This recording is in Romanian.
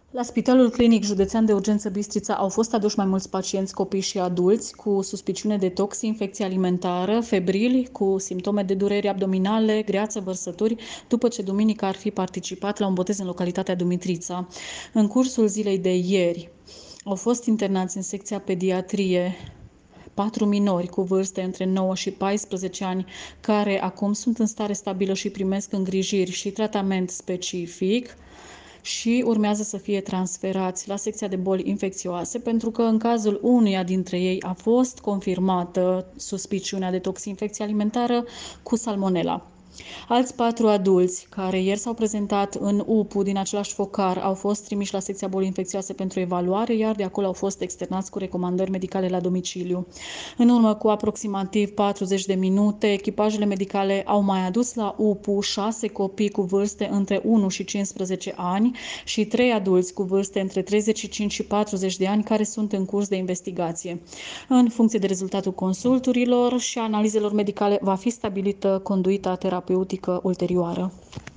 La Spitalul Clinic Județean de Urgență Bistrița au fost aduși mai mulți pacienți, copii și adulți, cu suspiciune de tox, infecție alimentară, febrili, cu simptome de dureri abdominale, greață, vărsături, după ce duminică ar fi participat la un botez în localitatea Dumitrița. În cursul zilei de ieri au fost internați în secția pediatrie 4 minori cu vârste între 9 și 14 ani, care acum sunt în stare stabilă și primesc îngrijiri și tratament specific și urmează să fie transferați la secția de boli infecțioase, pentru că în cazul unuia dintre ei a fost confirmată suspiciunea de toxinfecție alimentară cu salmonella. Alți 4 adulți care ieri s-au prezentat în UPU din același focar au fost trimiși la secția boli infecțioase pentru evaluare, iar de acolo au fost externați cu recomandări medicale la domiciliu. În urmă cu aproximativ 40 de minute, echipajele medicale au mai adus la UPU 6 copii cu vârste între 1 și 15 ani și 3 adulți cu vârste între 35 și 40 de ani care sunt în curs de investigație. În funcție de rezultatul consulturilor și analizelor medicale, va fi stabilită conduita terapeutică ulterioară.